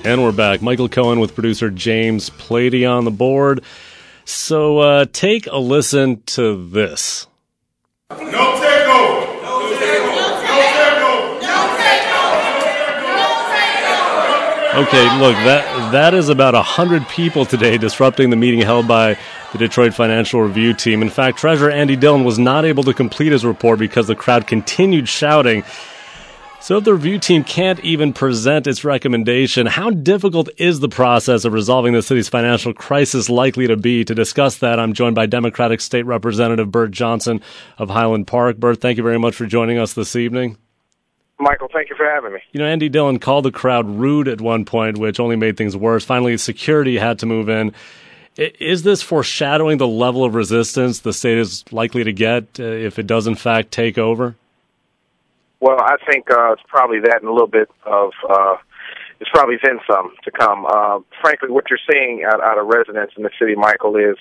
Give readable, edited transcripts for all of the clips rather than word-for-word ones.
And we're back. Michael Cohen with producer James Plady on the board. So take a listen to this. No takeover. No takeover. No takeover. No takeover. Okay, look, that is about 100 people today disrupting the meeting held by the Detroit Financial Review team. In fact, Treasurer Andy Dillon was not able to complete his report because the crowd continued shouting. So if the review team can't even present its recommendation, how difficult is the process of resolving the city's financial crisis likely to be? To discuss that, I'm joined by Democratic State Representative Bert Johnson of Highland Park. Bert, thank you very much for joining us this evening. Michael, thank you for having me. You know, Andy Dillon called the crowd rude at one point, which only made things worse. Finally, security had to move in. Is this foreshadowing the level of resistance the state is likely to get if it does, in fact, take over? Well, I think it's probably that and a little bit of, it's probably then some to come. Frankly, what you're seeing out of residents in the city, Michael, is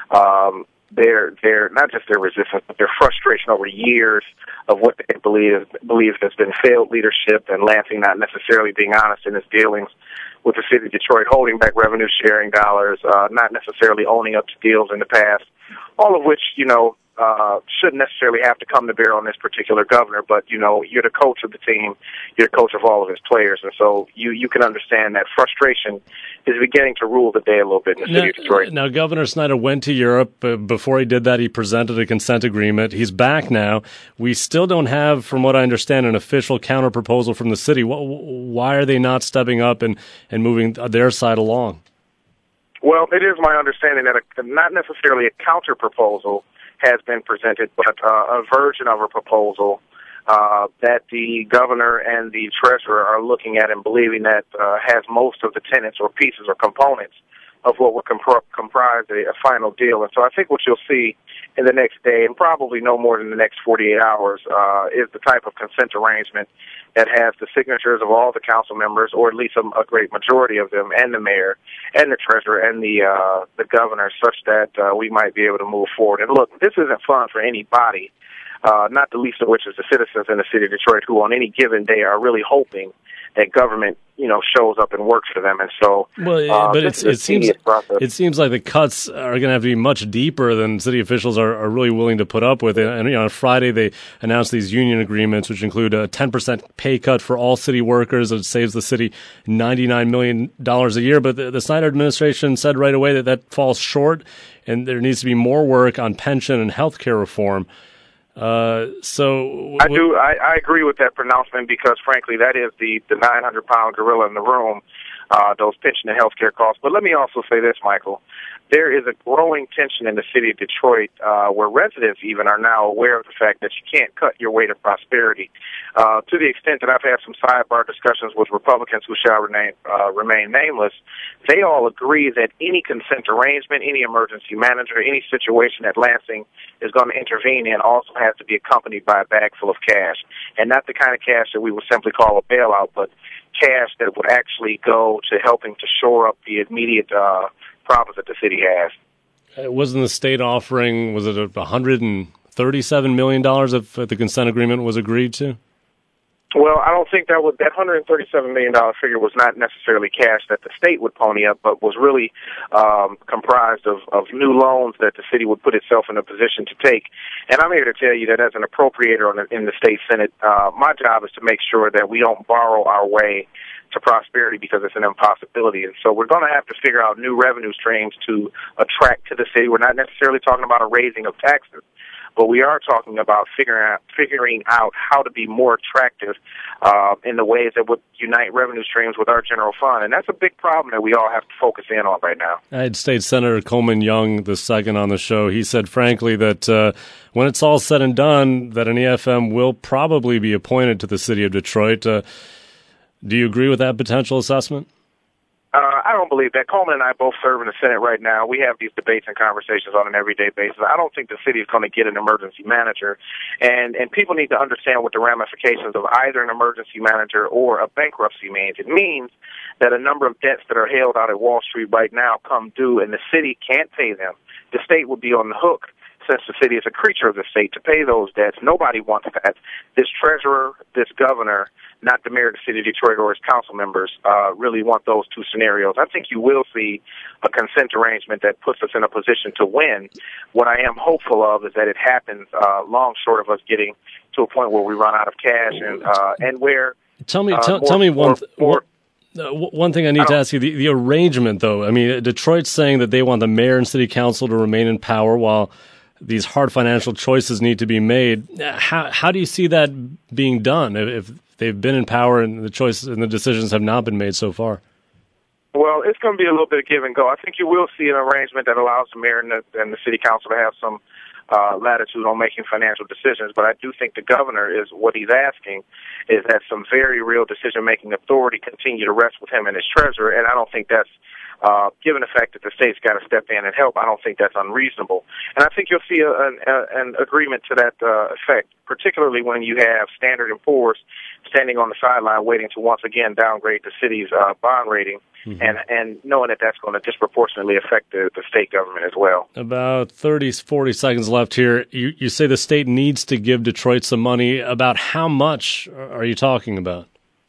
their not just their resistance, but their frustration over years of what they believe has been failed leadership, and Lansing not necessarily being honest in its dealings with the city of Detroit, holding back revenue sharing dollars, not necessarily owning up to deals in the past, all of which, shouldn't necessarily have to come to bear on this particular governor, but, you're the coach of the team, you're the coach of all of his players, and so you can understand that frustration is beginning to rule the day a little bit in the city of Detroit. Now, Governor Snyder went to Europe. Before he did that, he presented a consent agreement. He's back now. We still don't have, from what I understand, an official counter-proposal from the city. Why are they not stepping up and moving their side along? Well, it is my understanding that not necessarily a counter-proposal has been presented, but a version of a proposal that the governor and the treasurer are looking at and believing that has most of the tenets or pieces or components of what would comprise a final deal. And so I think what you'll see in the next day, and probably no more than the next 48 hours, is the type of consent arrangement that has the signatures of all the council members, or at least a great majority of them, and the mayor, and the treasurer, and the governor, such that we might be able to move forward. And look, this isn't fun for anybody, not the least of which is the citizens in the city of Detroit, who on any given day are really hoping that government, shows up and works for them. And so, but it seems like the cuts are going to have to be much deeper than city officials are really willing to put up with. And on Friday they announced these union agreements, which include a 10% pay cut for all city workers. It saves the city $99 million a year. But the Snyder administration said right away that falls short, and there needs to be more work on pension and health care reform. I agree with that pronouncement, because frankly that is the 900-pound gorilla in the room, those pension and health care costs. But let me also say this, Michael. There is a growing tension in the city of Detroit where residents even are now aware of the fact that you can't cut your way to prosperity. To the extent that I've had some sidebar discussions with Republicans who shall remain nameless, they all agree that any consent arrangement, any emergency manager, any situation that Lansing is going to intervene in also has to be accompanied by a bag full of cash. And not the kind of cash that we would simply call a bailout, but cash that would actually go to helping to shore up the immediate problems that the city has. Wasn't the state offering, was it $137 million if the consent agreement was agreed to? Well, I don't think that $137 million figure was not necessarily cash that the state would pony up, but was really comprised of new loans that the city would put itself in a position to take. And I'm here to tell you that as an appropriator in the state Senate, my job is to make sure that we don't borrow our way to prosperity, because it's an impossibility. And so we're going to have to figure out new revenue streams to attract to the city. We're not necessarily talking about a raising of taxes, but we are talking about figuring out how to be more attractive in the ways that would unite revenue streams with our general fund. And that's a big problem that we all have to focus in on right now. I had State Senator Coleman Young the second on the show. He said, frankly, that when it's all said and done, that an EFM will probably be appointed to the city of Detroit. Do you agree with that potential assessment? I don't believe that. Coleman and I both serve in the Senate right now. We have these debates and conversations on an everyday basis. I don't think the city is going to get an emergency manager, and people need to understand what the ramifications of either an emergency manager or a bankruptcy means. It means that a number of debts that are held out at Wall Street right now come due, and the city can't pay them. The state would be on the hook since the city is a creature of the state, to pay those debts. Nobody wants that. This treasurer, this governor, not the mayor of the city of Detroit or his council members, really want those two scenarios. I think you will see a consent arrangement that puts us in a position to win. What I am hopeful of is that it happens long short of us getting to a point where we run out of cash and where. Tell me one thing I need to ask you, the arrangement, though. I mean, Detroit's saying that they want the mayor and city council to remain in power while these hard financial choices need to be made. How do you see that being done if they've been in power and the choices and the decisions have not been made so far? Well, it's going to be a little bit of give and go. I think you will see an arrangement that allows the mayor and the city council to have some latitude on making financial decisions, but I do think the governor is what he's asking is that some very real decision-making authority continue to rest with him and his treasurer, and I don't think that's, given the fact that the state's got to step in and help, I don't think that's unreasonable. And I think you'll see an agreement to that effect, particularly when you have Standard & Poor's standing on the sideline waiting to once again downgrade the city's bond rating. Mm-hmm. And knowing that that's going to disproportionately affect the state government as well. About 40 seconds left here. You say the state needs to give Detroit some money. About how much are you talking about?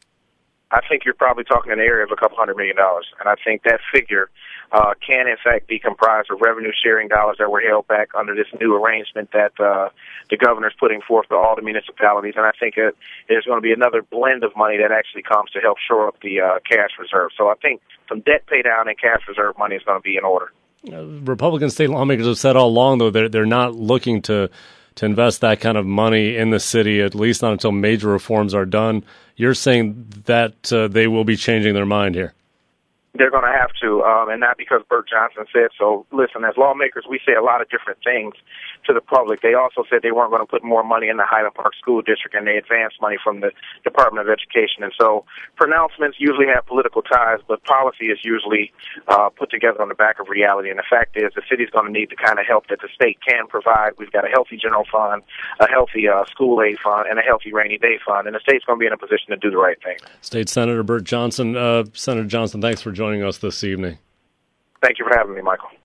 I think you're probably talking in the area of a couple $100 million. And I think that figure can, in fact, be comprised of revenue-sharing dollars that were held back under this new arrangement that the governor's putting forth to all the municipalities. And I think there's going to be another blend of money that actually comes to help shore up the cash reserve. So I think some debt pay down and cash reserve money is going to be in order. Republican state lawmakers have said all along, though, they're not looking to invest that kind of money in the city, at least not until major reforms are done. You're saying that they will be changing their mind here. They're going to have to, and not because Burt Johnson said so. Listen, as lawmakers, we say a lot of different things to the public. They also said they weren't going to put more money in the Highland Park School District, and they advanced money from the Department of Education. And so pronouncements usually have political ties, but policy is usually put together on the back of reality. And the fact is the city's going to need the kind of help that the state can provide. We've got a healthy general fund, a healthy school aid fund, and a healthy rainy day fund. And the state's going to be in a position to do the right thing. State Senator Burt Johnson. Senator Johnson, thanks for joining us this evening. Thank you for having me, Michael.